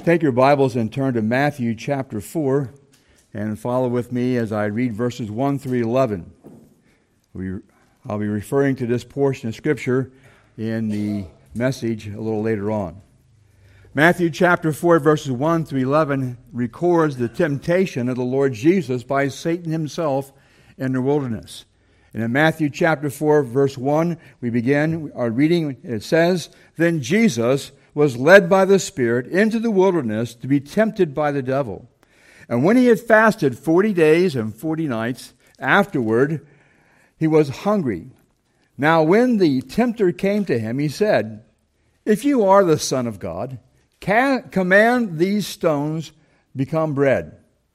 Take your Bibles and turn to Matthew chapter 4 and follow with me as I read verses 1 through 11. I'll be referring to this portion of Scripture in the message a little later on. Matthew chapter 4 verses 1 through 11 records the temptation of the Lord Jesus by Satan himself in the wilderness. And in Matthew chapter 4 verse 1 we begin our reading. It says, "Then Jesus was led by the Spirit into the wilderness to be tempted by the devil. And when he had fasted 40 days and 40 nights, afterward he was hungry. Now when the tempter came to him, he said, 'If you are the Son of God, command these stones become bread.'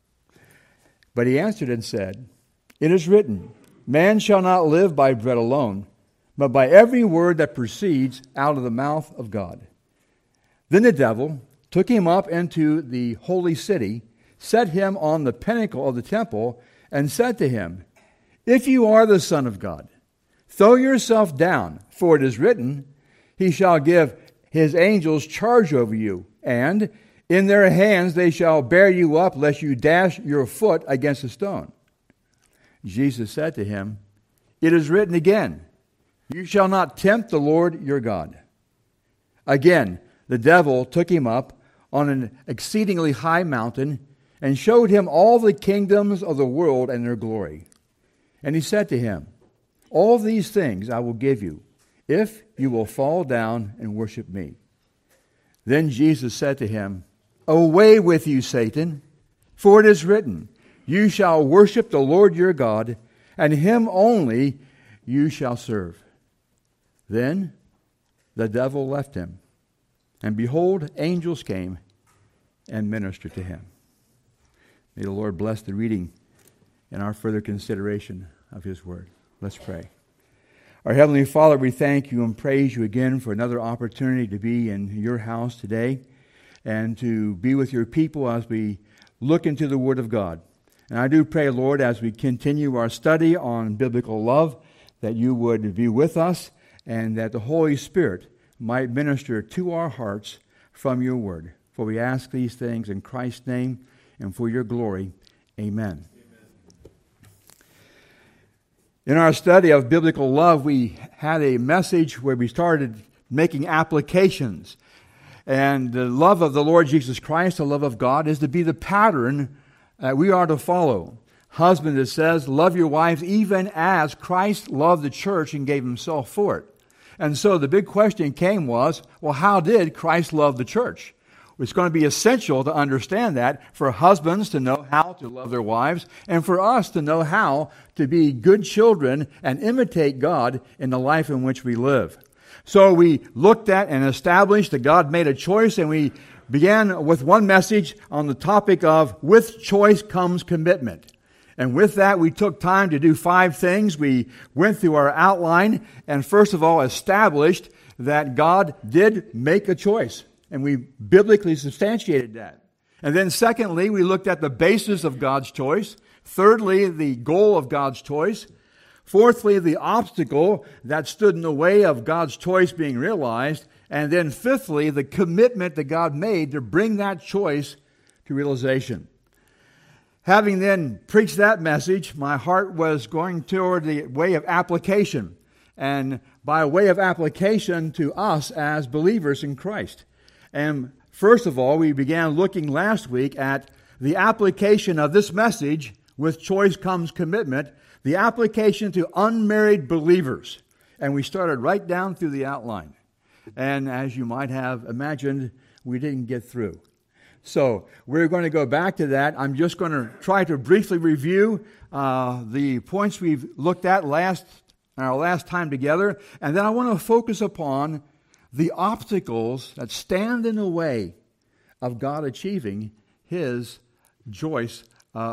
But he answered and said, 'It is written, man shall not live by bread alone, but by every word that proceeds out of the mouth of God.' Then the devil took him up into the holy city, set him on the pinnacle of the temple, and said to him, 'If you are the Son of God, throw yourself down, for it is written, he shall give his angels charge over you, and in their hands they shall bear you up, lest you dash your foot against a stone.' Jesus said to him, 'It is written again, you shall not tempt the Lord your God.' Again, the devil took him up on an exceedingly high mountain and showed him all the kingdoms of the world and their glory. And he said to him, 'All these things I will give you, if you will fall down and worship me.' Then Jesus said to him, 'Away with you, Satan, for it is written, you shall worship the Lord your God, and him only you shall serve.' Then the devil left him. And behold, angels came and ministered to him." May the Lord bless the reading and our further consideration of his word. Let's pray. Our Heavenly Father, we thank you and praise you again for another opportunity to be in your house today and to be with your people as we look into the Word of God. And I do pray, Lord, as we continue our study on biblical love, that you would be with us and that the Holy Spirit might minister to our hearts from your word. For we ask these things in Christ's name and for your glory. Amen. In our study of biblical love, we had a message where we started making applications. And the love of the Lord Jesus Christ, the love of God, is to be the pattern that we are to follow. Husband, it says, love your wives even as Christ loved the church and gave himself for it. And so the big question was, well, how did Christ love the church? It's going to be essential to understand that for husbands to know how to love their wives and for us to know how to be good children and imitate God in the life in which we live. So we looked at and established that God made a choice, and we began with one message on the topic of with choice comes commitment. And with that, we took time to do 5 things. We went through our outline and first of all established that God did make a choice. And we biblically substantiated that. And then secondly, we looked at the basis of God's choice. Thirdly, the goal of God's choice. Fourthly, the obstacle that stood in the way of God's choice being realized. And then fifthly, the commitment that God made to bring that choice to realization. Having then preached that message, my heart was going toward the way of application, and by way of application to us as believers in Christ. And first of all, we began looking last week at the application of this message, with choice comes commitment, the application to unmarried believers. And we started right down through the outline. And as you might have imagined, we didn't get through. So we're going to go back to that. I'm just going to try to briefly review the points we've looked at our last time together. And then I want to focus upon the obstacles that stand in the way of God achieving his choice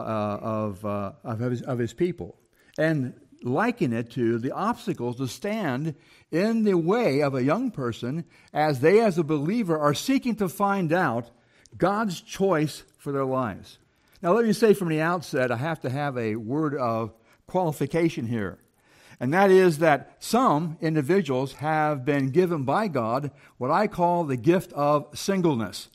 of his people. And liken it to the obstacles that stand in the way of a young person as they, as a believer, are seeking to find out God's choice for their lives. Now, let me say from the outset, I have to have a word of qualification here. And that is that some individuals have been given by God what I call the gift of singleness.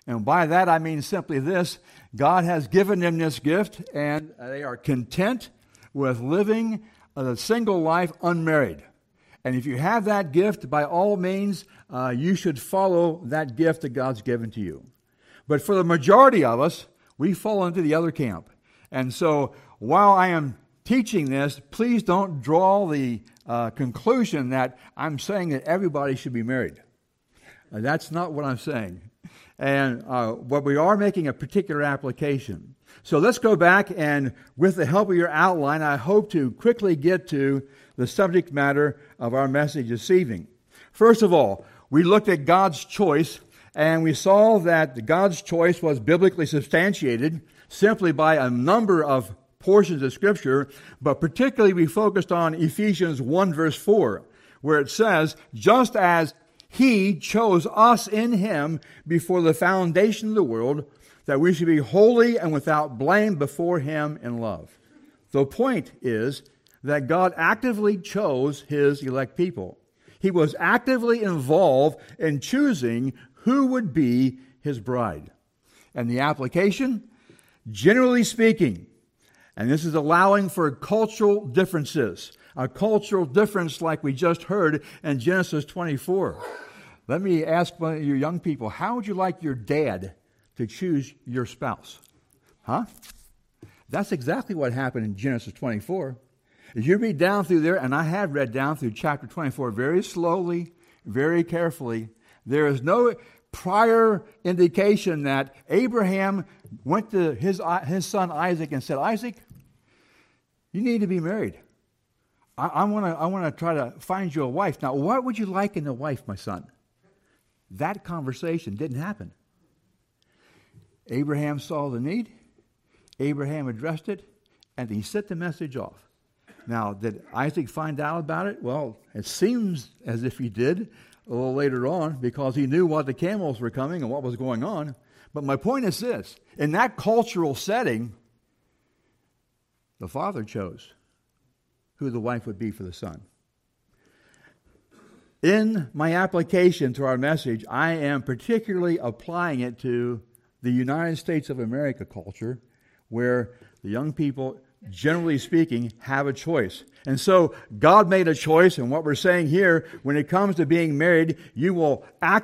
And by that I mean simply this: God has given them this gift, and they are content with living a single life unmarried. And if you have that gift, by all means, you should follow that gift that God's given to you. But for the majority of us, we fall into the other camp. And so while I am teaching this, please don't draw the conclusion that I'm saying that everybody should be married. That's not what I'm saying. And but we are making a particular application. So let's go back, and with the help of your outline, I hope to quickly get to the subject matter of our message this evening. First of all, we looked at God's choice, and we saw that God's choice was biblically substantiated simply by a number of portions of Scripture, but particularly we focused on Ephesians 1 verse 4, where it says, just as He chose us in Him before the foundation of the world, that we should be holy and without blame before Him in love. The point is that God actively chose His elect people. He was actively involved in choosing who would be His bride. And the application, generally speaking, and this is allowing for cultural differences, a cultural difference like we just heard in Genesis 24. Let me ask one of you young people, how would you like your dad to choose your spouse? Huh? That's exactly what happened in Genesis 24. As you read down through there, and I have read down through chapter 24 very slowly, very carefully, there is no prior indication that Abraham went to his son Isaac and said, Isaac, you need to be married. I want to try to find you a wife. Now, what would you like in a wife, my son? That conversation didn't happen. Abraham saw the need. Abraham addressed it, and he sent the message off. Now, did Isaac find out about it? Well, it seems as if he did a little later on, because he knew what the camels were coming and what was going on. But my point is this: in that cultural setting, the father chose who the wife would be for the son. In my application to our message, I am particularly applying it to the United States of America culture, where the young people, generally speaking, have a choice. And so God made a choice, and what we're saying here, when it comes to being married, you will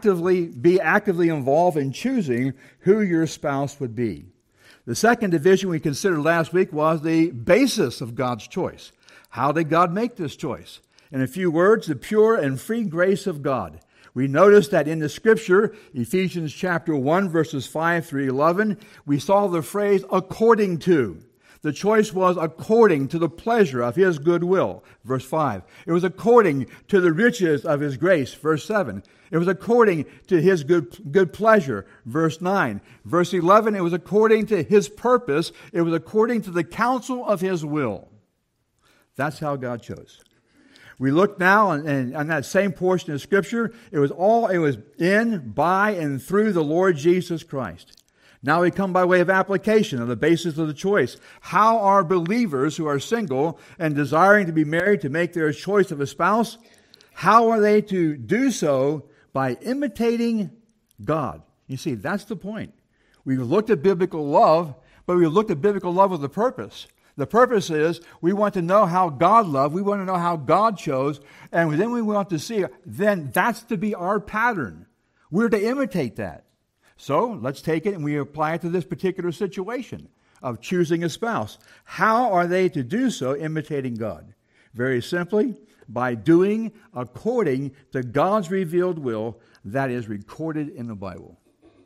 be actively involved in choosing who your spouse would be. The second division we considered last week was the basis of God's choice. How did God make this choice? In a few words, the pure and free grace of God. We noticed that in the Scripture, Ephesians chapter 1, verses 5 through 11, we saw the phrase, according to. The choice was according to the pleasure of His good will, verse 5. It was according to the riches of His grace, verse 7. It was according to His good pleasure, verse 9. Verse 11, it was according to His purpose. It was according to the counsel of His will. That's how God chose. We look now on that same portion of Scripture. It was in, by, and through the Lord Jesus Christ. Now we come by way of application of the basis of the choice. How are believers who are single and desiring to be married to make their choice of a spouse, how are they to do so? By imitating God. You see, that's the point. We've looked at biblical love, but we've looked at biblical love with a purpose. The purpose is we want to know how God loved. We want to know how God chose. And then we want to see, then that's to be our pattern. We're to imitate that. So let's take it and we apply it to this particular situation of choosing a spouse. How are they to do so imitating God? Very simply, by doing according to God's revealed will that is recorded in the Bible.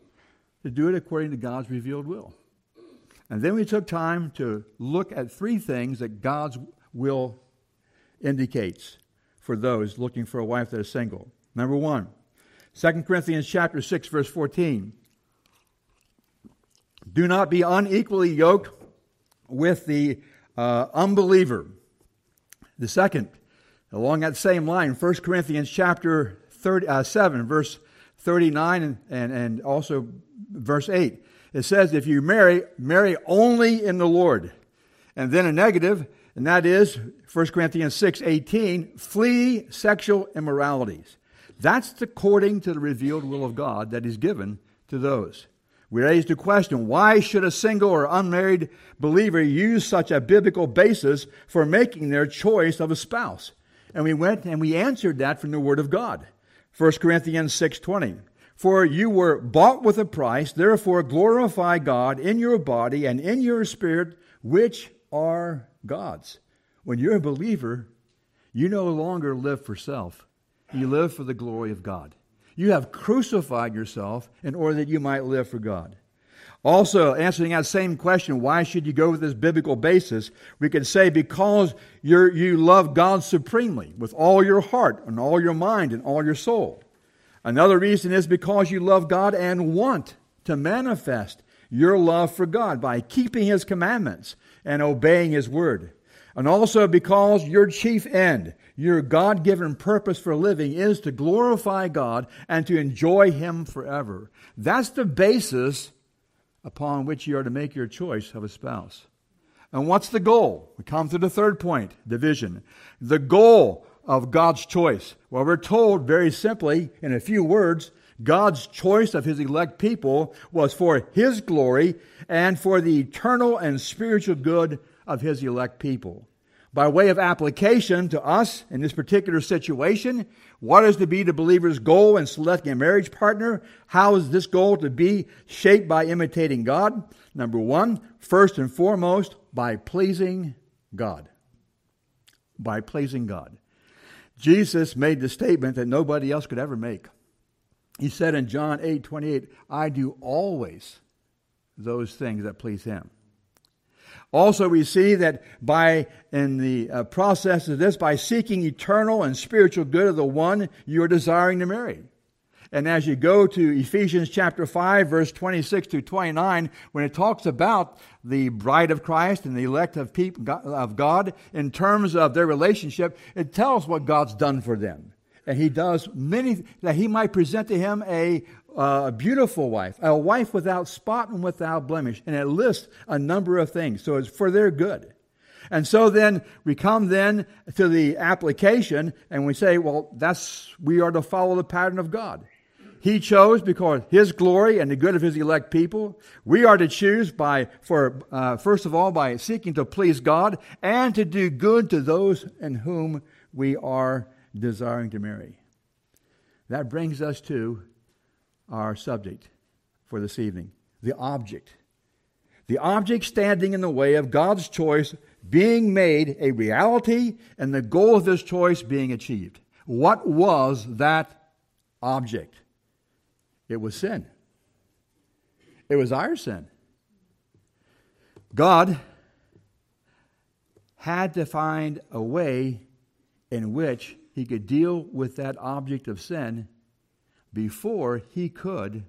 To do it according to God's revealed will. And then we took time to look at three things that God's will indicates for those looking for a wife that is single. Number one, 2 Corinthians chapter 6, verse 14. Do not be unequally yoked with the unbeliever. The second, along that same line, 1 Corinthians chapter 7, verse 39 and also verse 8. It says, if you marry only in the Lord. And then a negative, and that is 1 Corinthians 6:18, flee sexual immoralities. That's according to the revealed will of God that is given to those. We raised the question, why should a single or unmarried believer use such a biblical basis for making their choice of a spouse? And we went and we answered that from the Word of God. 1 Corinthians 6:20. For you were bought with a price, therefore glorify God in your body and in your spirit, which are God's. When you're a believer, you no longer live for self. You live for the glory of God. You have crucified yourself in order that you might live for God. Also, answering that same question, why should you go with this biblical basis? We could say because you love God supremely with all your heart and all your mind and all your soul. Another reason is because you love God and want to manifest your love for God by keeping His commandments and obeying His word. And also because your chief end, your God-given purpose for living is to glorify God and to enjoy Him forever. That's the basis upon which you are to make your choice of a spouse. And what's the goal? We come to the third point, division. The goal of God's choice. Well, we're told very simply, in a few words, God's choice of His elect people was for His glory and for the eternal and spiritual good of His elect people. By way of application to us in this particular situation, what is to be the believer's goal in selecting a marriage partner? How is this goal to be shaped by imitating God? Number one, first and foremost, by pleasing God. By pleasing God. Jesus made the statement that nobody else could ever make. He said in John 8:28, I do always those things that please Him. Also, we see that in the process of this, by seeking eternal and spiritual good of the one you are desiring to marry. And as you go to Ephesians chapter 5, verse 26 to 29, when it talks about the bride of Christ and the elect of God in terms of their relationship, it tells what God's done for them. And He does many, that He might present to Him a beautiful wife, a wife without spot and without blemish. And it lists a number of things. So it's for their good. And so then we come then to the application and we say, well, we are to follow the pattern of God. He chose because His glory and the good of His elect people. We are to choose first of all, by seeking to please God and to do good to those in whom we are desiring to marry. That brings us to our subject for this evening, the object. The object standing in the way of God's choice being made a reality and the goal of this choice being achieved. What was that object? It was sin. It was our sin. God had to find a way in which He could deal with that object of sin before He could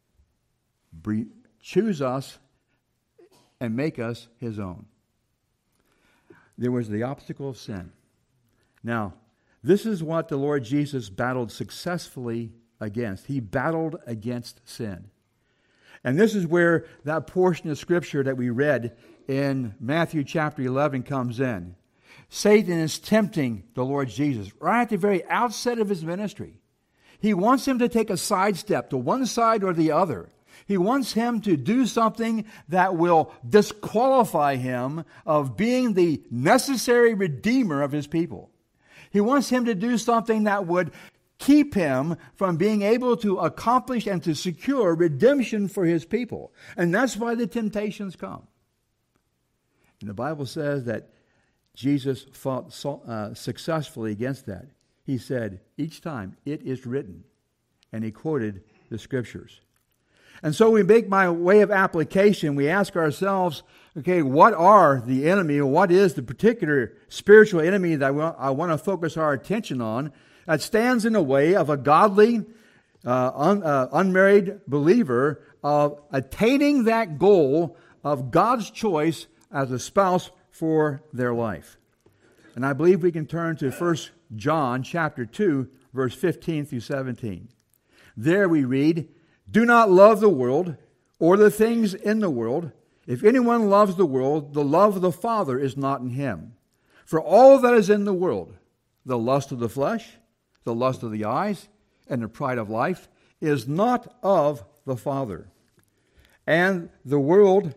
choose us and make us His own. There was the obstacle of sin. Now, this is what the Lord Jesus battled successfully against. He battled against sin. And this is where that portion of Scripture that we read in Matthew chapter 11 comes in. Satan is tempting the Lord Jesus right at the very outset of His ministry. He wants Him to take a sidestep to one side or the other. He wants Him to do something that will disqualify Him of being the necessary redeemer of His people. He wants Him to do something that would keep Him from being able to accomplish and to secure redemption for His people. And that's why the temptations come. And the Bible says that Jesus fought successfully against that. He said, each time, it is written. And He quoted the Scriptures. And so we make by way of application, we ask ourselves, okay, what are the enemy, or what is the particular spiritual enemy that I want to focus our attention on that stands in the way of a godly, unmarried believer of attaining that goal of God's choice as a spouse for their life? And I believe we can turn to 1 John chapter 2, verse 15 through 17. There we read, do not love the world or the things in the world. If anyone loves the world, the love of the Father is not in him. For all that is in the world, the lust of the flesh, the lust of the eyes, and the pride of life, is not of the Father. and the world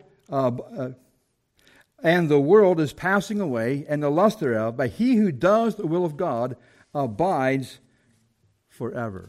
is passing away, and the lust thereof, but he who does the will of God abides forever.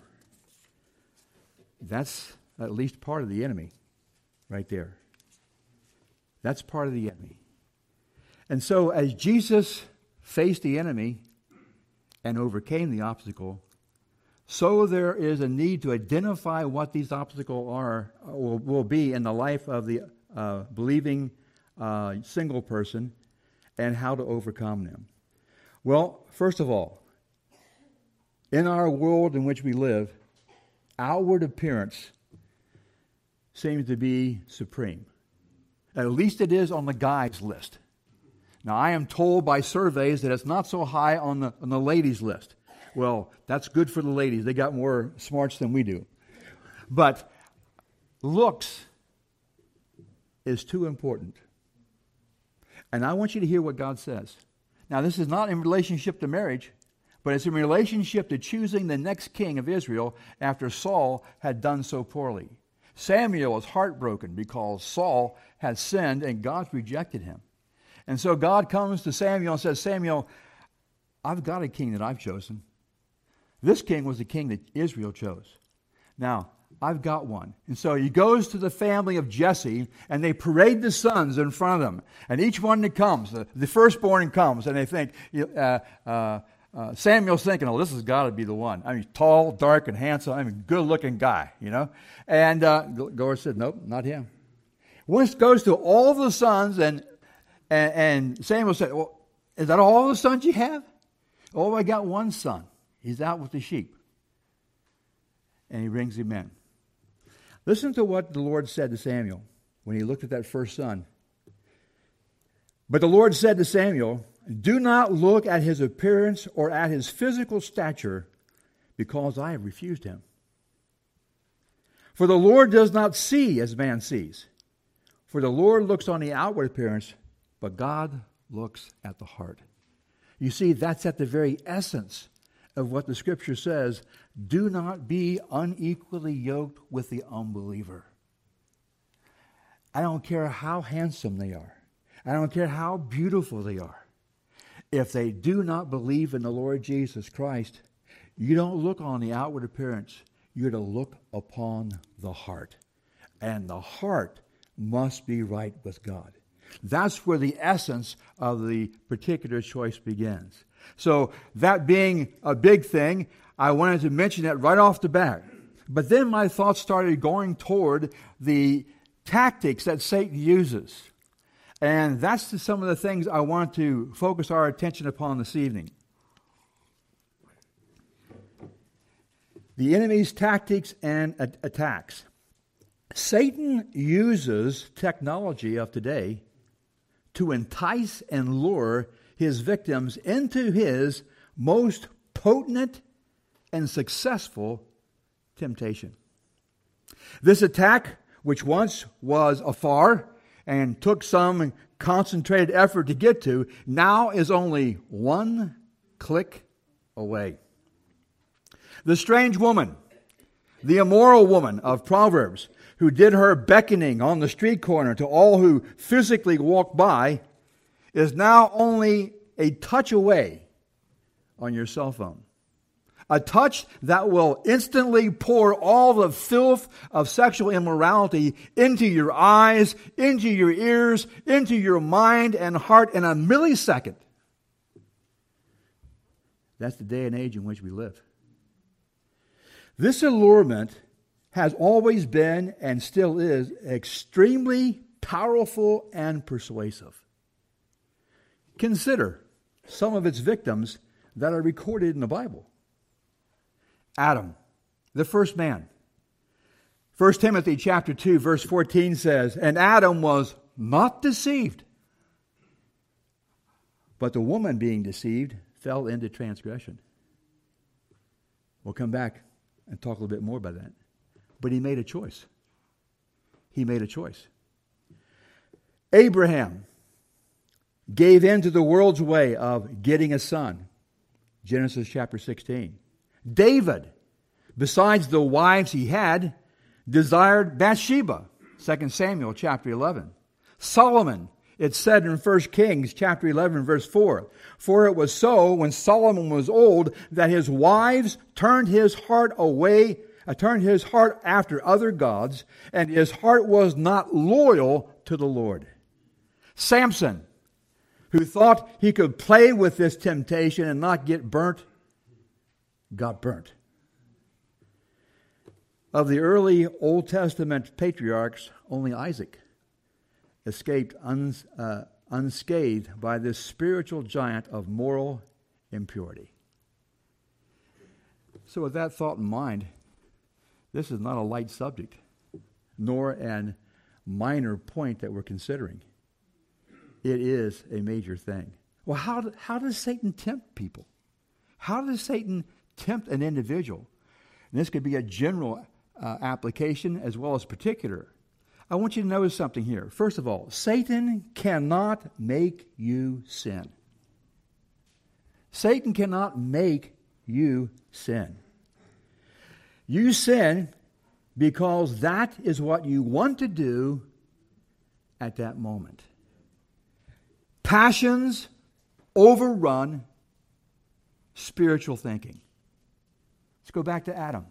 That's at least part of the enemy right there. That's part of the enemy. And so as Jesus faced the enemy and overcame the obstacle, so there is a need to identify what these obstacles are or will be in the life of the believing single person and how to overcome them. Well, first of all, in our world in which we live, outward appearance seems to be supreme. At least it is on the guys' list. Now, I am told by surveys that it's not so high on the ladies' list. Well, that's good for the ladies. They got more smarts than we do. But looks is too important. And I want you to hear what God says. Now, this is not in relationship to marriage, but it's in relationship to choosing the next king of Israel after Saul had done so poorly. Samuel was heartbroken because Saul had sinned and God rejected him. And so God comes to Samuel and says, Samuel, I've got a king that I've chosen. This king was the king that Israel chose. Now, I've got one. And so he goes to the family of Jesse, and they parade the sons in front of them. And each one that comes, the firstborn comes, and they think, Samuel's thinking, oh, this has got to be the one. I mean, tall, dark, and handsome. I mean, good-looking guy, you know. And Lord said, nope, not him. Once goes to all the sons, and Samuel said, well, is that all the sons you have? Oh, I got one son. He's out with the sheep. And he brings him in. Listen to what the Lord said to Samuel when he looked at that first son. But the Lord said to Samuel, do not look at his appearance or at his physical stature, because I have refused him. For the Lord does not see as man sees. For the Lord looks on the outward appearance, but God looks at the heart. You see, that's at the very essence of what the Scripture says. Do not be unequally yoked with the unbeliever. I don't care how handsome they are. I don't care how beautiful they are. If they do not believe in the Lord Jesus Christ, you don't look on the outward appearance. You're to look upon the heart. And the heart must be right with God. That's where the essence of the particular choice begins. So that being a big thing, I wanted to mention that right off the bat. But then my thoughts started going toward the tactics that Satan uses. And that's some of the things I want to focus our attention upon this evening. The enemy's tactics and attacks. Satan uses technology of today to entice and lure his victims into his most potent and successful temptation. This attack, which once was afar and took some concentrated effort to get to, now is only one click away. The strange woman, the immoral woman of Proverbs, who did her beckoning on the street corner to all who physically walked by, is now only a touch away on your cell phone. A touch that will instantly pour all the filth of sexual immorality into your eyes, into your ears, into your mind and heart in a millisecond. That's the day and age in which we live. This allurement has always been and still is extremely powerful and persuasive. Consider some of its victims that are recorded in the Bible. Adam, the first man. 1 Timothy chapter 2, verse 14 says, and Adam was not deceived, but the woman being deceived fell into transgression. We'll come back and talk a little bit more about that. But he made a choice. He made a choice. Abraham gave in to the world's way of getting a son. Genesis chapter 16. David, besides the wives he had, desired Bathsheba. 2 Samuel chapter 11. Solomon, it's said in 1 Kings chapter 11 verse 4, for it was so when Solomon was old that his wives turned his heart after other gods, and his heart was not loyal to the Lord. Samson, who thought he could play with this temptation and not get burnt, got burnt. Of the early Old Testament patriarchs, only Isaac escaped unscathed by this spiritual giant of moral impurity. So with that thought in mind, this is not a light subject, nor a minor point that we're considering. It is a major thing. Well, how does Satan tempt people? How does Satan tempt an individual? And this could be a general application as well as particular. I want you to notice something here. First of all, Satan cannot make you sin. Satan cannot make you sin. You sin because that is what you want to do at that moment. Passions overrun spiritual thinking. Let's go back to Adam.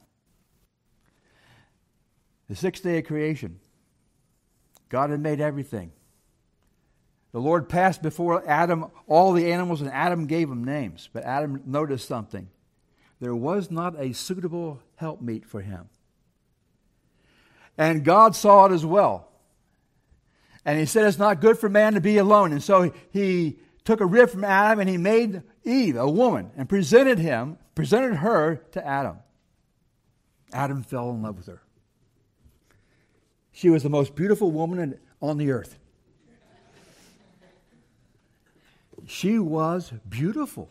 The sixth day of creation. God had made everything. The Lord passed before Adam all the animals, and Adam gave them names. But Adam noticed something. There was not a suitable helpmeet for him. And God saw it as well. And he said, it's not good for man to be alone. And so he took a rib from Adam and he made Eve, a woman, and presented her to Adam. Adam fell in love with her. She was the most beautiful woman on the earth. She was beautiful.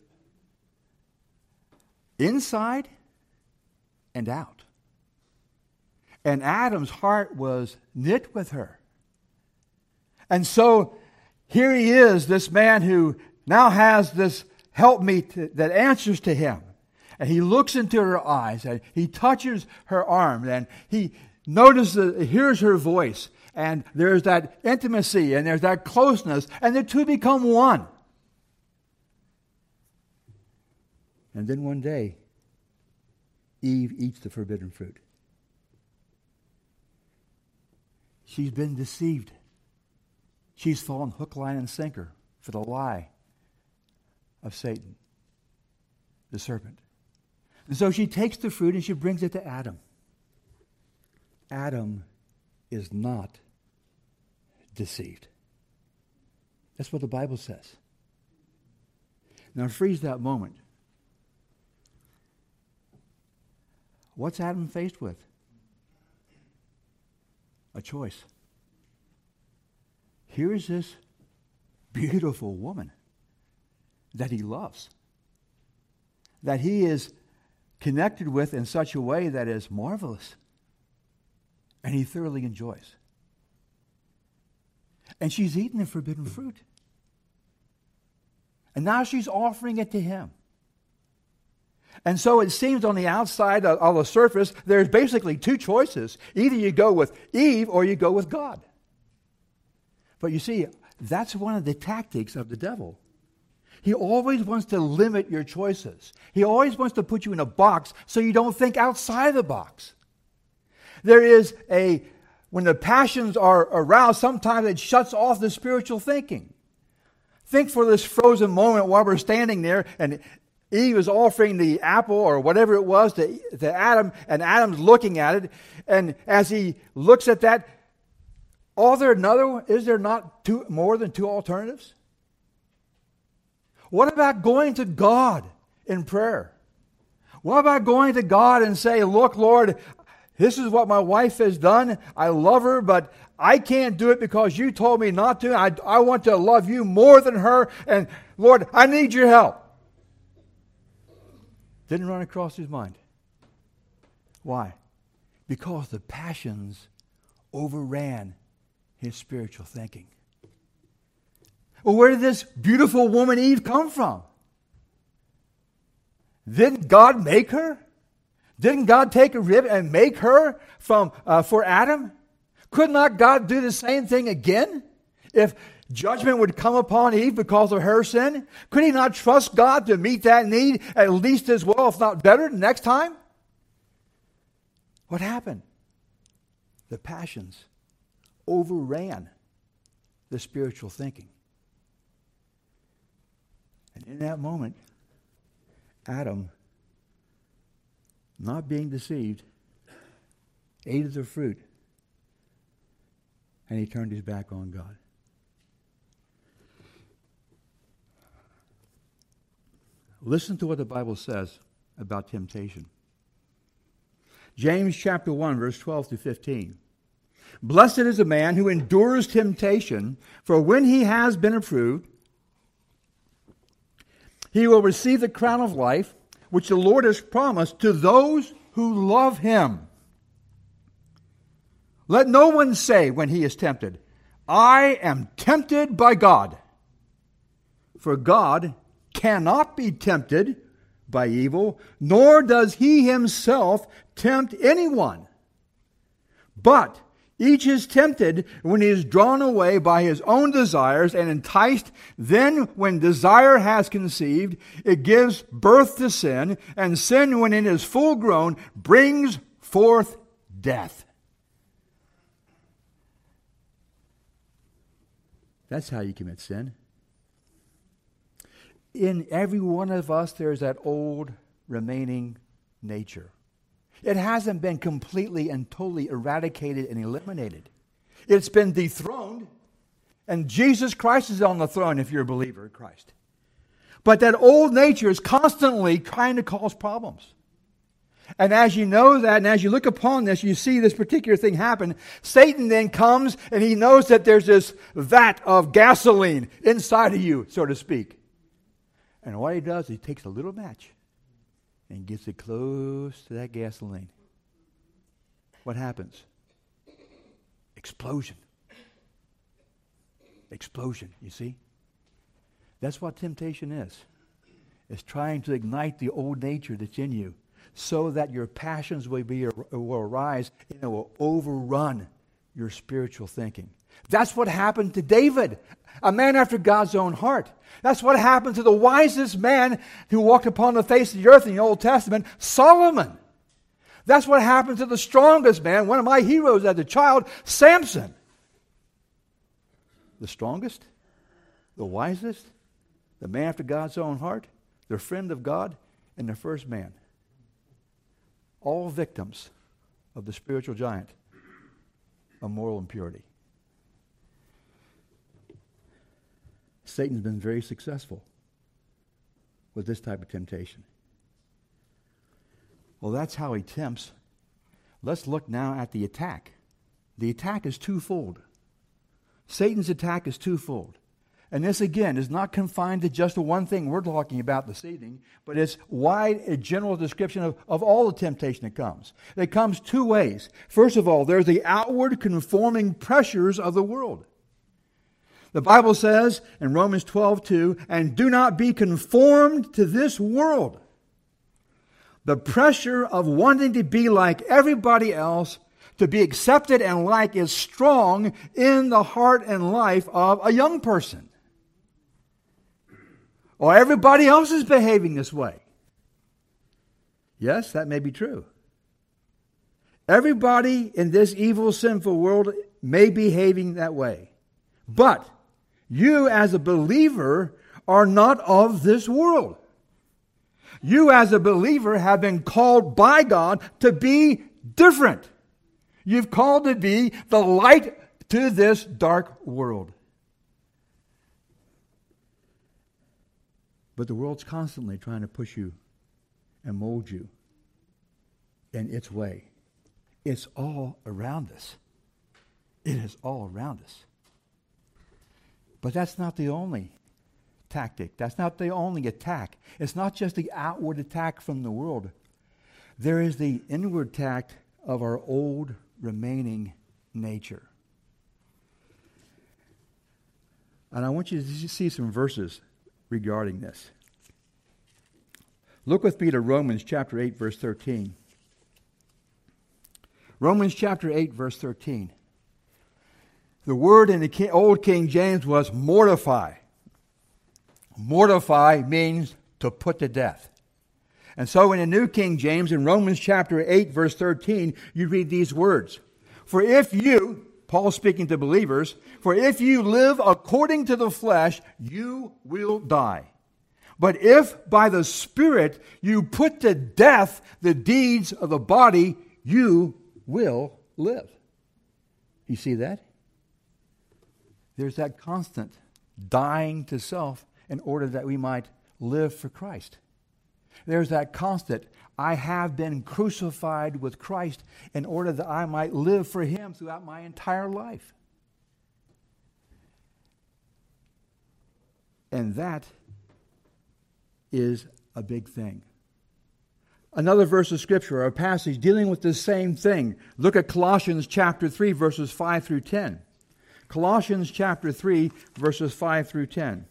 Inside and out. And Adam's heart was knit with her. And so here he is, this man who now has this helpmeet that answers to him. And he looks into her eyes and he touches her arm and he hears her voice, and there's that intimacy, and there's that closeness, and the two become one. And then one day, Eve eats the forbidden fruit. She's been deceived. She's fallen hook, line, and sinker for the lie of Satan, the serpent. And so she takes the fruit and she brings it to Adam. Adam is not deceived. That's what the Bible says. Now freeze that moment. What's Adam faced with? A choice. Here's this beautiful woman that he loves, that he is connected with in such a way that is marvelous. And he thoroughly enjoys. And she's eaten the forbidden fruit. And now she's offering it to him. And so it seems on the outside of the surface, there's basically two choices. Either you go with Eve or you go with God. But you see, that's one of the tactics of the devil. He always wants to limit your choices. He always wants to put you in a box so you don't think outside the box. There is when the passions are aroused, sometimes it shuts off the spiritual thinking. Think for this frozen moment while we're standing there and Eve is offering the apple or whatever it was to Adam, and Adam's looking at it. And as he looks at that, is there not more than two alternatives? What about going to God in prayer? What about going to God and say, look, Lord, this is what my wife has done. I love her, but I can't do it because you told me not to. I want to love you more than her. And Lord, I need your help. Didn't run across his mind. Why? Because the passions overran his spiritual thinking. Well, where did this beautiful woman Eve come from? Didn't God make her? Didn't God take a rib and make her for Adam? Could not God do the same thing again? If judgment would come upon Eve because of her sin, could he not trust God to meet that need at least as well, if not better, the next time? What happened? The passions overran the spiritual thinking. And in that moment, Adam, not being deceived, ate of the fruit, and he turned his back on God. Listen to what the Bible says about temptation. James chapter 1, verse 12 to 15. Blessed is the man who endures temptation, for when he has been approved, he will receive the crown of life, which the Lord has promised to those who love him. Let no one say when he is tempted, I am tempted by God. For God cannot be tempted by evil, nor does he himself tempt anyone. But each is tempted when he is drawn away by his own desires and enticed. Then when desire has conceived, it gives birth to sin, and sin, when it is full grown, brings forth death. That's how you commit sin. In every one of us, there's that old remaining nature. It hasn't been completely and totally eradicated and eliminated. It's been dethroned, and Jesus Christ is on the throne if you're a believer in Christ. But that old nature is constantly trying to cause problems. And as you know that, and as you look upon this, you see this particular thing happen, Satan then comes and he knows that there's this vat of gasoline inside of you, so to speak. And what he does, he takes a little match and gets it close to that gasoline. What happens? Explosion. Explosion, you see? That's what temptation is. It's trying to ignite the old nature that's in you so that your passions will arise and it will overrun your spiritual thinking. That's what happened to David, a man after God's own heart. That's what happened to the wisest man who walked upon the face of the earth in the Old Testament, Solomon. That's what happened to the strongest man, one of my heroes as a child, Samson. The strongest, the wisest, the man after God's own heart, the friend of God, and the first man. All victims of the spiritual giant of moral impurity. Satan's been very successful with this type of temptation. Well, that's how he tempts. Let's look now at the attack. The attack is twofold. Satan's attack is twofold. And this, again, is not confined to just the one thing we're talking about this evening, but it's wide, a general description of all the temptation that comes. It comes two ways. First of all, there's the outward conforming pressures of the world. The Bible says in Romans 12:2, and do not be conformed to this world. The pressure of wanting to be like everybody else, to be accepted and liked, is strong in the heart and life of a young person. Or everybody else is behaving this way. Yes, that may be true. Everybody in this evil, sinful world may be behaving that way. But you as a believer are not of this world. You as a believer have been called by God to be different. You've called to be the light to this dark world. But the world's constantly trying to push you and mold you in its way. It's all around us. It is all around us. But that's not the only tactic. That's not the only attack. It's not just the outward attack from the world. There is the inward attack of our old remaining nature. And I want you to see some verses regarding this. Look with me to Romans chapter 8, verse 13. Romans chapter 8, verse 13. The word in the Old King James was mortify. Mortify means to put to death. And so in the New King James, in Romans chapter 8, verse 13, you read these words. For if you, Paul speaking to believers, for if you live according to the flesh, you will die. But if by the Spirit you put to death the deeds of the body, you will live. You see that? There's that constant dying to self in order that we might live for Christ. There's that constant, I have been crucified with Christ in order that I might live for Him throughout my entire life. And that is a big thing. Another verse of Scripture, or a passage dealing with the same thing. Look at Colossians chapter 3, verses 5 through 10. Colossians chapter 3, verses 5 through 10.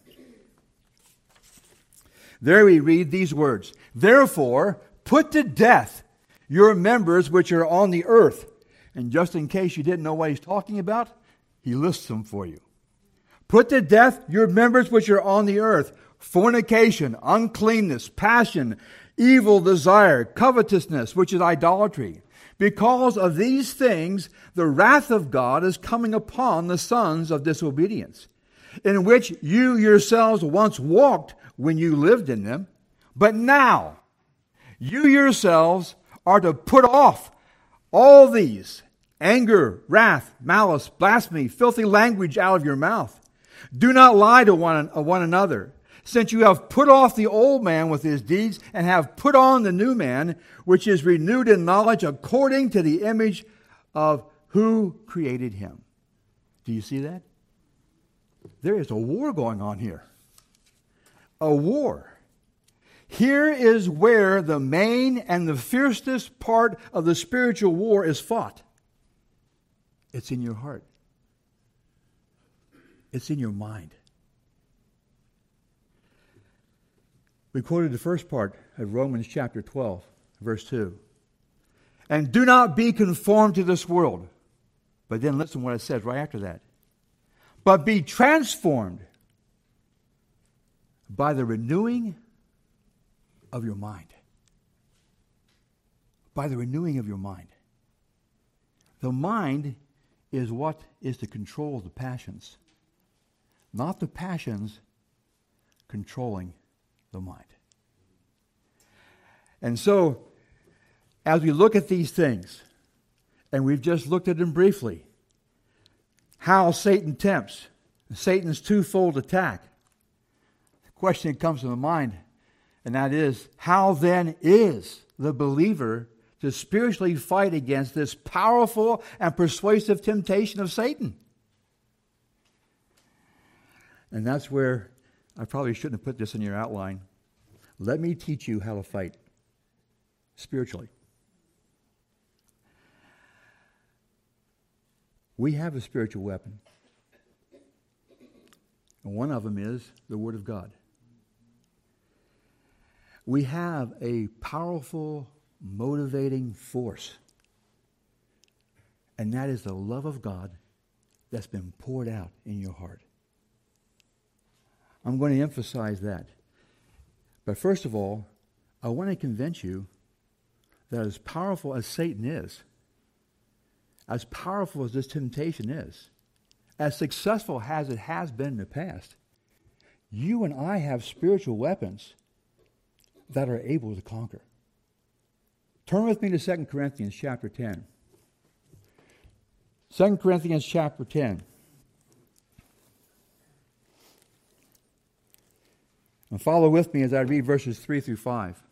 There we read these words. Therefore, put to death your members which are on the earth. And just in case you didn't know what he's talking about, he lists them for you. Put to death your members which are on the earth. Fornication, uncleanness, passion, evil desire, covetousness, which is idolatry. Because of these things, the wrath of God is coming upon the sons of disobedience, in which you yourselves once walked when you lived in them. But now, you yourselves are to put off all these: anger, wrath, malice, blasphemy, filthy language out of your mouth. Do not lie to one another, since you have put off the old man with his deeds and have put on the new man, which is renewed in knowledge according to the image of who created him. Do you see that? There is a war going on here. A war. Here is where the main and the fiercest part of the spiritual war is fought. It's in your heart. It's in your mind. We quoted the first part of Romans chapter 12, verse 2. And do not be conformed to this world. But then listen what it says right after that. But be transformed by the renewing of your mind. By the renewing of your mind. The mind is what is to control the passions. Not the passions controlling the mind. And so, as we look at these things, and we've just looked at them briefly, how Satan tempts, Satan's twofold attack, the question that comes to the mind, and that is, how then is the believer to spiritually fight against this powerful and persuasive temptation of Satan? And that's where I probably shouldn't have put this in your outline. Let me teach you how to fight spiritually. We have a spiritual weapon. And one of them is the Word of God. We have a powerful, motivating force. And that is the love of God that's been poured out in your heart. I'm going to emphasize that. But first of all, I want to convince you that as powerful as Satan is, as powerful as this temptation is, as successful as it has been in the past, you and I have spiritual weapons that are able to conquer. Turn with me to 2 Corinthians chapter 10. 2 Corinthians chapter 10. And follow with me as I read verses 3 through 5.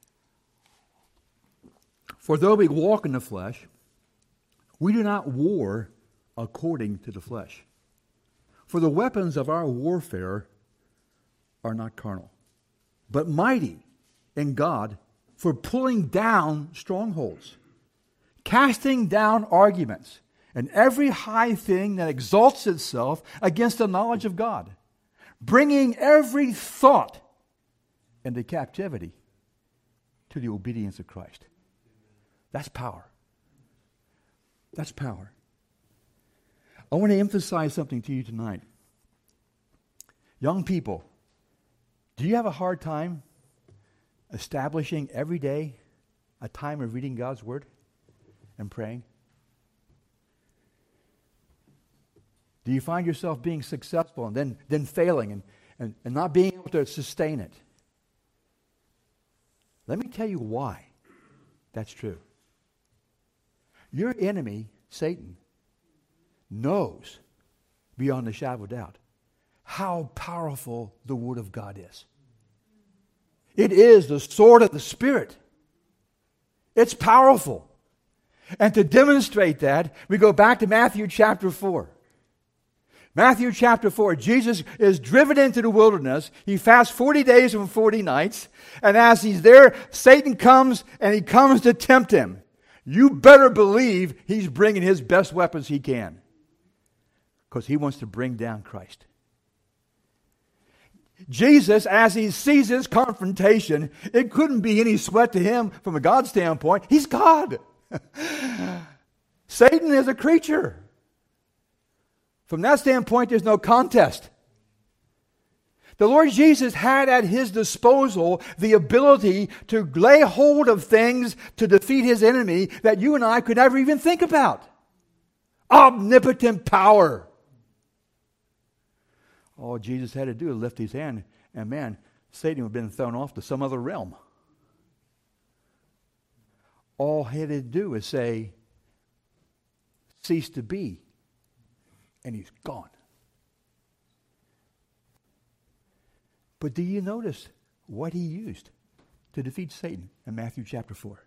For though we walk in the flesh, we do not war according to the flesh. For the weapons of our warfare are not carnal, but mighty in God for pulling down strongholds, casting down arguments, and every high thing that exalts itself against the knowledge of God, bringing every thought into captivity to the obedience of Christ. That's power. That's power. I want to emphasize something to you tonight. Young people, do you have a hard time establishing every day a time of reading God's Word and praying? Do you find yourself being successful and then failing and not being able to sustain it? Let me tell you why that's true. Your enemy, Satan, knows beyond a shadow of doubt how powerful the Word of God is. It is the sword of the Spirit. It's powerful. And to demonstrate that, we go back to Matthew chapter 4. Matthew chapter 4, Jesus is driven into the wilderness. He fasts 40 days and 40 nights. And as he's there, Satan comes and he comes to tempt him. You better believe he's bringing his best weapons he can, because he wants to bring down Christ. Jesus, as he sees this confrontation, it couldn't be any sweat to him from a God standpoint. He's God. Satan is a creature. From that standpoint, there's no contest. The Lord Jesus had at his disposal the ability to lay hold of things to defeat his enemy that you and I could never even think about. Omnipotent power. All Jesus had to do was lift his hand, and man, Satan would have been thrown off to some other realm. All he had to do is say, cease to be, and he's gone. But do you notice what he used to defeat Satan in Matthew chapter 4?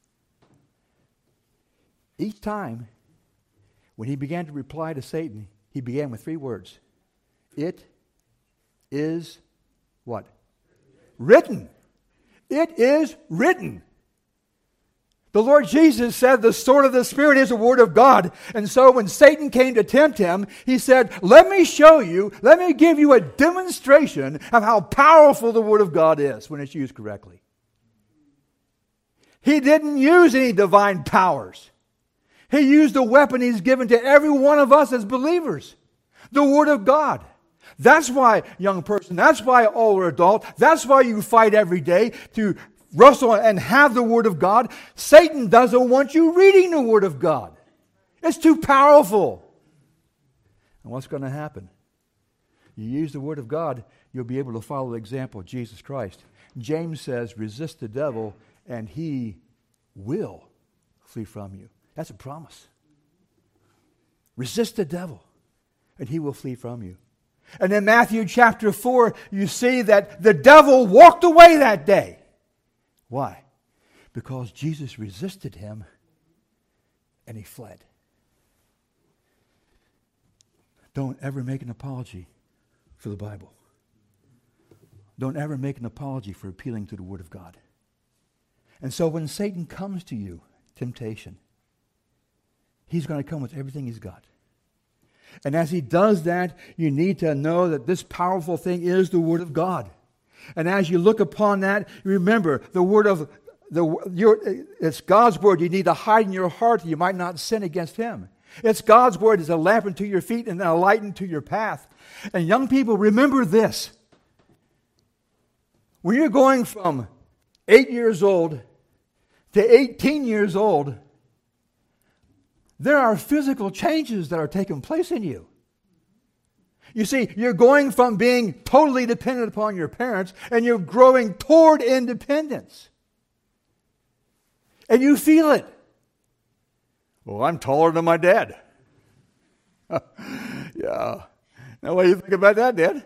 Each time when he began to reply to Satan, he began with 3 words. It is what? Written. It is written. The Lord Jesus said the sword of the Spirit is the Word of God. And so when Satan came to tempt him, he said, let me show you, let me give you a demonstration of how powerful the Word of God is when it's used correctly. He didn't use any divine powers. He used the weapon he's given to every one of us as believers. The Word of God. That's why, young person, that's why older adult, that's why you fight every day to wrestle and have the Word of God. Satan doesn't want you reading the Word of God. It's too powerful. And what's going to happen? You use the Word of God, you'll be able to follow the example of Jesus Christ. James says, resist the devil and he will flee from you. That's a promise. Resist the devil and he will flee from you. And in Matthew chapter 4, you see that the devil walked away that day. Why? Because Jesus resisted him and he fled. Don't ever make an apology for the Bible. Don't ever make an apology for appealing to the Word of God. And so when Satan comes to you, temptation, he's going to come with everything he's got. And as he does that, you need to know that this powerful thing is the Word of God. And as you look upon that, remember, it's God's Word you need to hide in your heart that you might not sin against Him. It's God's Word as a lamp unto your feet and a light unto your path. And young people, remember this. When you're going from 8 years old to 18 years old, there are physical changes that are taking place in you. You see, you're going from being totally dependent upon your parents and you're growing toward independence. And you feel it. Well, I'm taller than my dad. Yeah. Now, what do you think about that, Dad?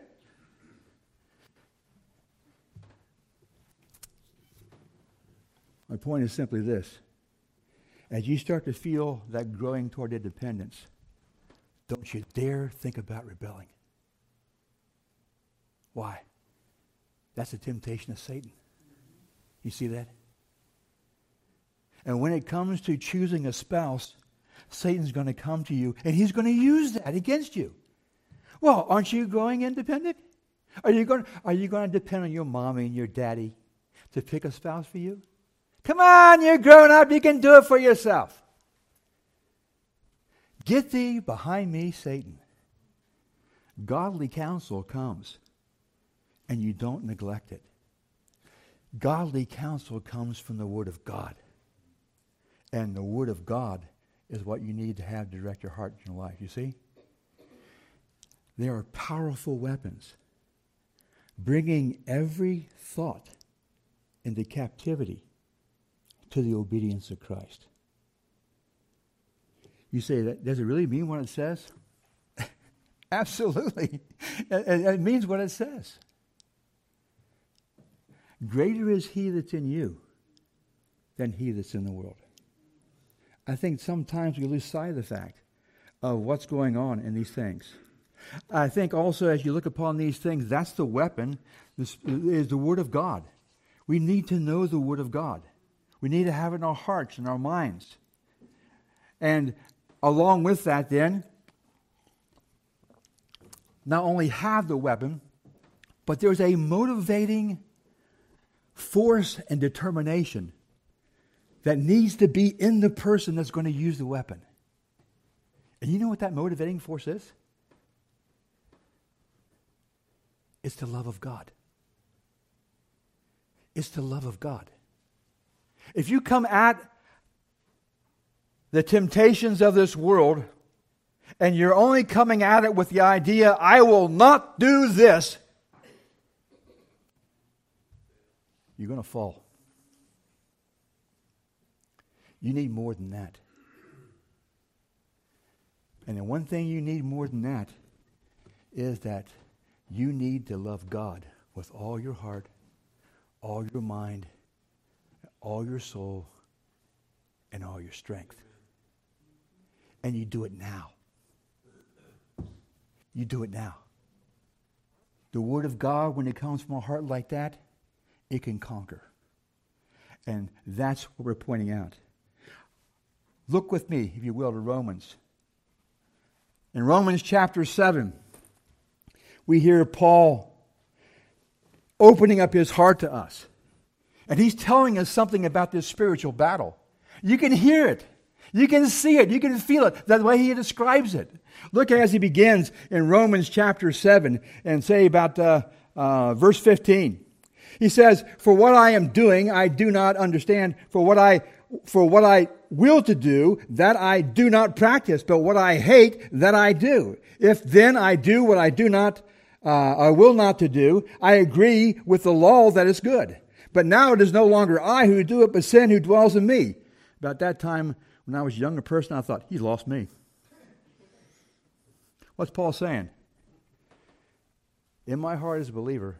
My point is simply this. As you start to feel that growing toward independence, don't you dare think about rebelling. Why? That's a temptation of Satan. You see that? And when it comes to choosing a spouse, Satan's going to come to you and he's going to use that against you. Well, aren't you growing independent? Are you going to depend on your mommy and your daddy to pick a spouse for you? Come on, you're grown up, you can do it for yourself. Get thee behind me, Satan. Godly counsel comes, and you don't neglect it. Godly counsel comes from the Word of God. And the Word of God is what you need to have to direct your heart and your life. You see? They are powerful weapons, bringing every thought into captivity to the obedience of Christ. You say, that does it really mean what it says? Absolutely. It means what it says. Greater is he that's in you than he that's in the world. I think sometimes we lose sight of the fact of what's going on in these things. I think also as you look upon these things, that's the weapon, is the Word of God. We need to know the Word of God. We need to have it in our hearts and our minds. And along with that then, not only have the weapon, but there's a motivating force and determination that needs to be in the person that's going to use the weapon. And you know what that motivating force is? It's the love of God. It's the love of God. If you come at the temptations of this world and you're only coming at it with the idea, I will not do this, you're going to fall. You need more than that. And the one thing you need more than that is that you need to love God with all your heart, all your mind, all your soul, and all your strength. And you do it now. You do it now. The Word of God, when it comes from a heart like that, it can conquer. And that's what we're pointing out. Look with me, if you will, to Romans. In Romans chapter 7, we hear Paul opening up his heart to us. And he's telling us something about this spiritual battle. You can hear it. You can see it. You can feel it. That's the way he describes it. Look as he begins in Romans chapter 7 and say about verse 15. He says, "For what I am doing, I do not understand. For what I will to do, that I do not practice. But what I hate, that I do. If then I do what I will not to do, I agree with the law that is good. But now it is no longer I who do it, but sin who dwells in me." About that time, when I was a younger person, I thought, he's lost me. What's Paul saying? In my heart as a believer,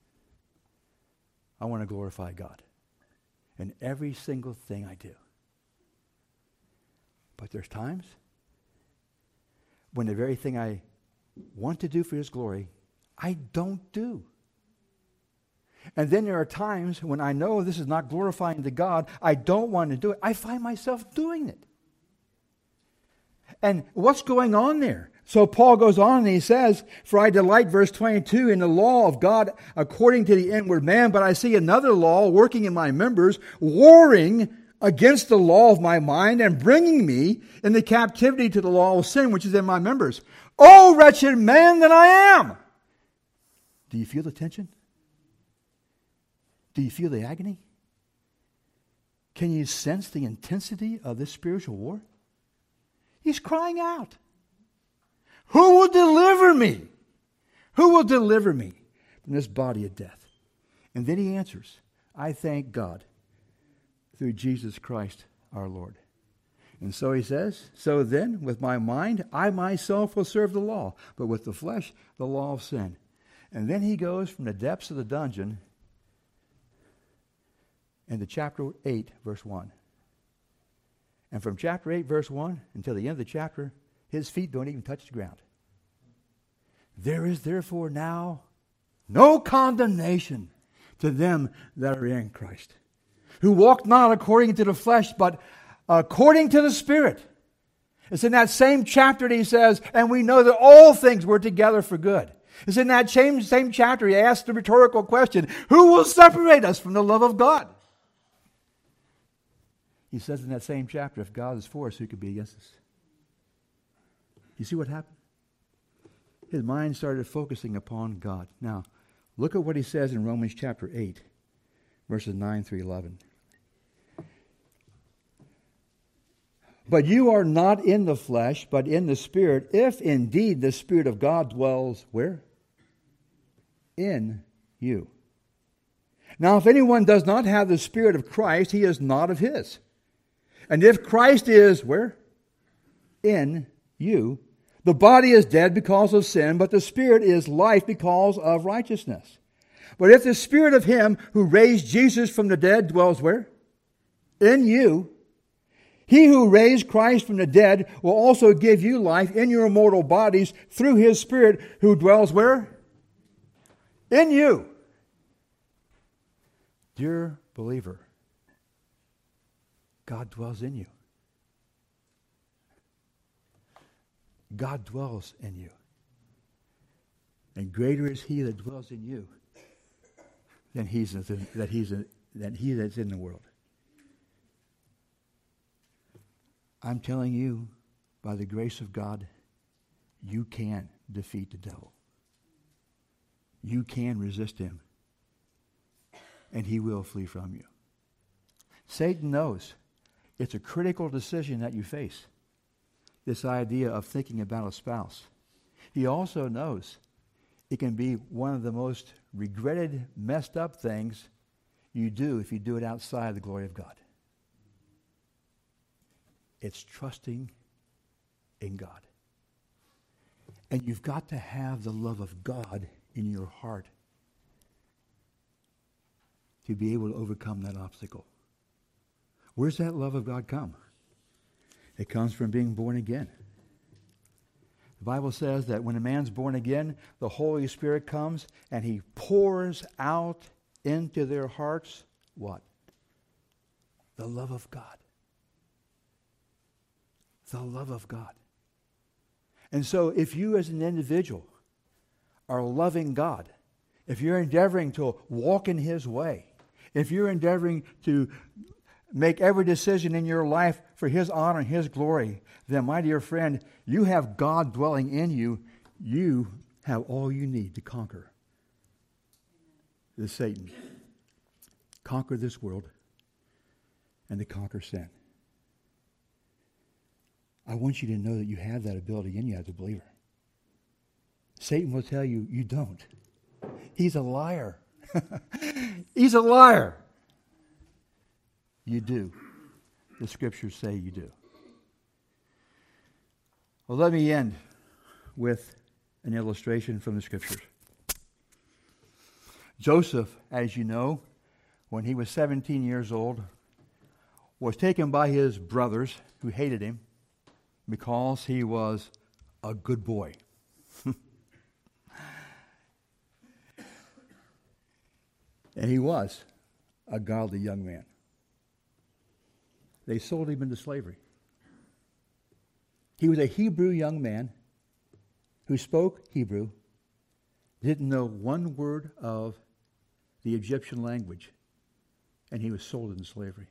I want to glorify God in every single thing I do. But there's times when the very thing I want to do for His glory, I don't do. And then there are times when I know this is not glorifying to God, I don't want to do it. I find myself doing it. And what's going on there? So Paul goes on and he says, "For I delight," verse 22, "in the law of God according to the inward man, but I see another law working in my members, warring against the law of my mind and bringing me into captivity to the law of sin which is in my members. O wretched man that I am!" Do you feel the tension? Do you feel the agony? Can you sense the intensity of this spiritual war? He's crying out. Who will deliver me? Who will deliver me from this body of death? And then he answers, I thank God through Jesus Christ our Lord. And so he says, so then with my mind, I myself will serve the law, but with the flesh, the law of sin. And then he goes from the depths of the dungeon into chapter 8, verse 1. And from chapter 8, verse 1, until the end of the chapter, his feet don't even touch the ground. There is therefore now no condemnation to them that are in Christ, who walk not according to the flesh, but according to the Spirit. It's in that same chapter that he says, and we know that all things work together for good. It's in that same chapter he asks the rhetorical question, who will separate us from the love of God? He says in that same chapter, if God is for us, who could be against us? You see what happened? His mind started focusing upon God. Now, look at what he says in Romans chapter 8, verses 9 through 11. But you are not in the flesh, but in the Spirit, if indeed the Spirit of God dwells where? In you. Now, if anyone does not have the Spirit of Christ, he is not of his. And if Christ is where? In you, the body is dead because of sin, but the Spirit is life because of righteousness. But if the Spirit of him who raised Jesus from the dead dwells where? In you, he who raised Christ from the dead will also give you life in your mortal bodies through his Spirit who dwells where? In you. Dear believer, God dwells in you. God dwells in you. And greater is he that dwells in you than he that's in the world. I'm telling you, by the grace of God, you can defeat the devil. You can resist him. And he will flee from you. Satan knows it's a critical decision that you face. This idea of thinking about a spouse. He also knows it can be one of the most regretted, messed up things you do if you do it outside the glory of God. It's trusting in God. And you've got to have the love of God in your heart to be able to overcome that obstacle. Where's that love of God come? It comes from being born again. The Bible says that when a man's born again, the Holy Spirit comes and he pours out into their hearts what? The love of God. The love of God. And so if you as an individual are loving God, if you're endeavoring to walk in his way, if you're endeavoring to make every decision in your life for his honor and his glory, then my dear friend, you have God dwelling in you. You have all you need to conquer this Satan, conquer this world, and to conquer sin. I want you to know that you have that ability in you as a believer. Satan will tell you, you don't. He's a liar. He's a liar. You do. The scriptures say you do. Well, let me end with an illustration from the scriptures. Joseph, as you know, when he was 17 years old, was taken by his brothers who hated him because he was a good boy. And he was a godly young man. They sold him into slavery. He was a Hebrew young man who spoke Hebrew, didn't know one word of the Egyptian language, and he was sold into slavery.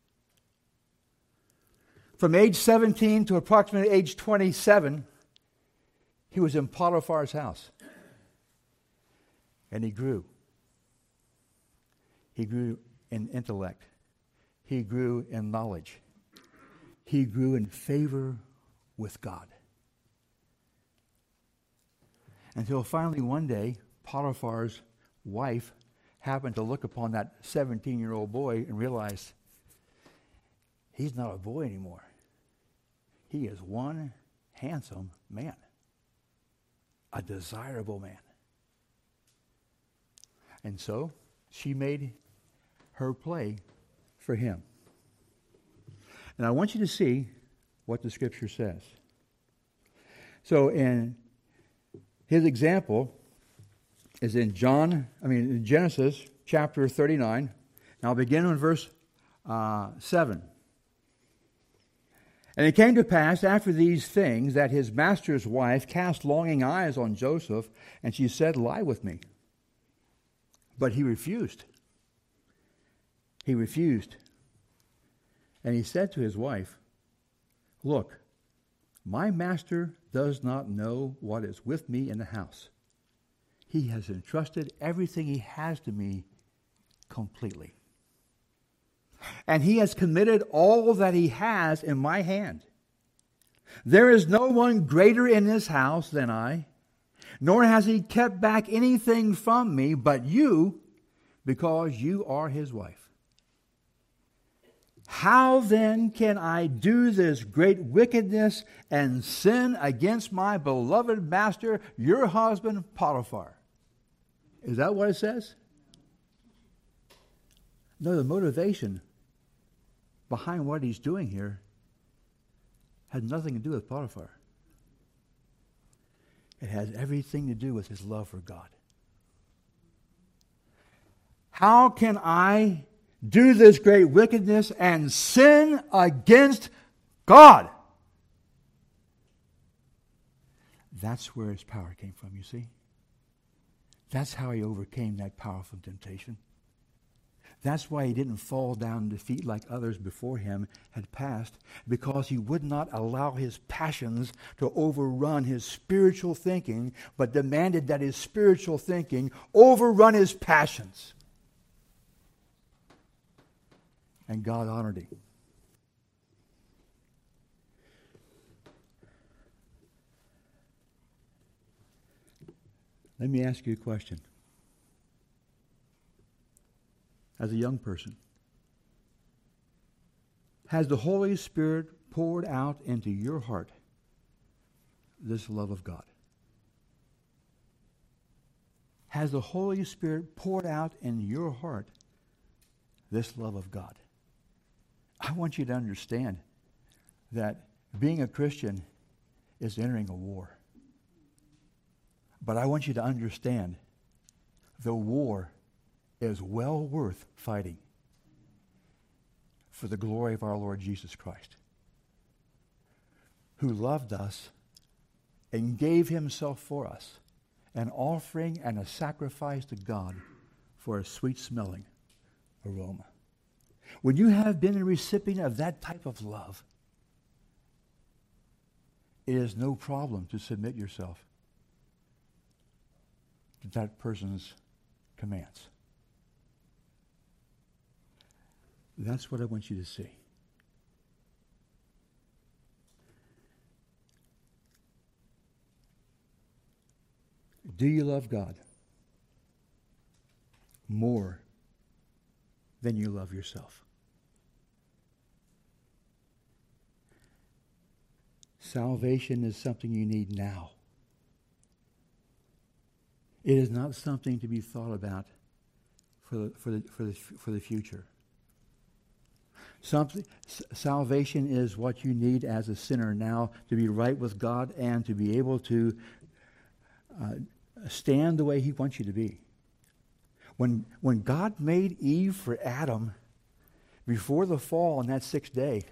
From age 17 to approximately age 27, he was in Potiphar's house. And he grew. He grew in intellect. He grew in knowledge. He grew in favor with God. Until finally one day, Potiphar's wife happened to look upon that 17-year-old boy and realized he's not a boy anymore. He is one handsome man, a desirable man. And so she made her play for him. And I want you to see what the scripture says. So in his example is in Genesis chapter 39. Now I'll begin on verse 7. And it came to pass after these things that his master's wife cast longing eyes on Joseph, and she said, "Lie with me." But he refused. He refused. And he said to his wife, "Look, My master does not know what is with me in the house. He has entrusted everything he has to me completely. And he has committed all that he has in my hand. There is no one greater in this house than I, nor has he kept back anything from me but you, because you are his wife. How then can I do this great wickedness and sin against my beloved master, your husband, Potiphar? Is that what it says? No, the motivation behind what he's doing here has nothing to do with Potiphar. It has everything to do with his love for God. How can I do this great wickedness and sin against God? That's where his power came from, you see. That's how he overcame that powerful temptation. That's why he didn't fall down in defeat like others before him had passed, because he would not allow his passions to overrun his spiritual thinking, but demanded that his spiritual thinking overrun his passions. And God honored him. Let me ask you a question. As a young person, has the Holy Spirit poured out into your heart this love of God? Has the Holy Spirit poured out in your heart this love of God? I want you to understand that being a Christian is entering a war. But I want you to understand the war is well worth fighting for the glory of our Lord Jesus Christ, who loved us and gave himself for us, an offering and a sacrifice to God for a sweet-smelling aroma. When you have been a recipient of that type of love, it is no problem to submit yourself to that person's commands. That's what I want you to see. Do you love God more than you love yourself? Salvation is something you need now. It is not something to be thought about for the future. Salvation is what you need as a sinner now to be right with God and to be able to stand the way he wants you to be. When God made Eve for Adam before the fall on that sixth day,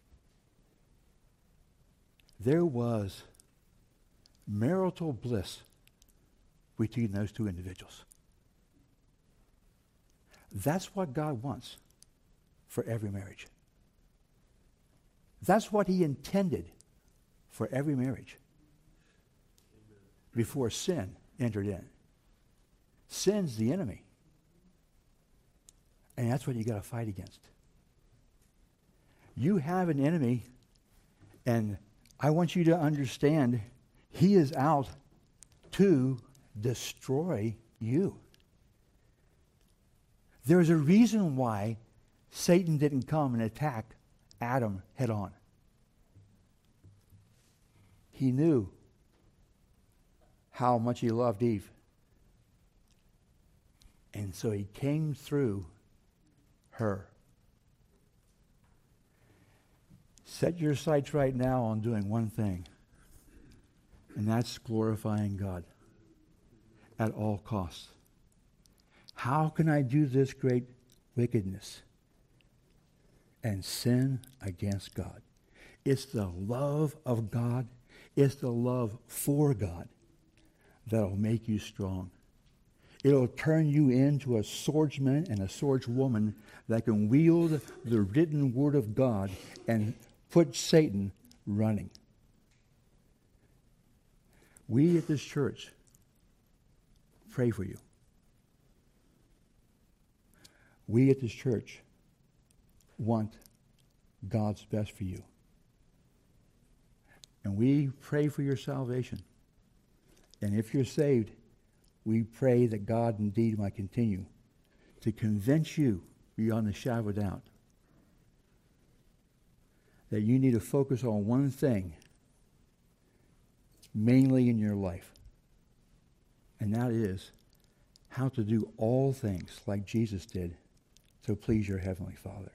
there was marital bliss between those two individuals. That's what God wants for every marriage. That's what he intended for every marriage before sin entered in. Sin's the enemy. And that's what you got to fight against. You have an enemy, and I want you to understand he is out to destroy you. There's a reason why Satan didn't come and attack Adam head on. He knew how much he loved Eve. And so he came through her. Set your sights right now on doing one thing, and that's glorifying God at all costs. How can I do this great wickedness and sin against God? It's the love of God. It's the love for God that'll make you strong. It'll turn you into a swordsman and a swordswoman that can wield the written word of God and put Satan running. We at this church pray for you. We at this church want God's best for you. And we pray for your salvation. And if you're saved, we pray that God indeed might continue to convince you beyond a shadow of a doubt that you need to focus on one thing mainly in your life. And that is how to do all things like Jesus did to please your Heavenly Father.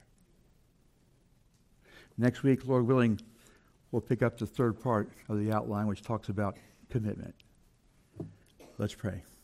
Next week, Lord willing, we'll pick up the third part of the outline, which talks about commitment. Let's pray.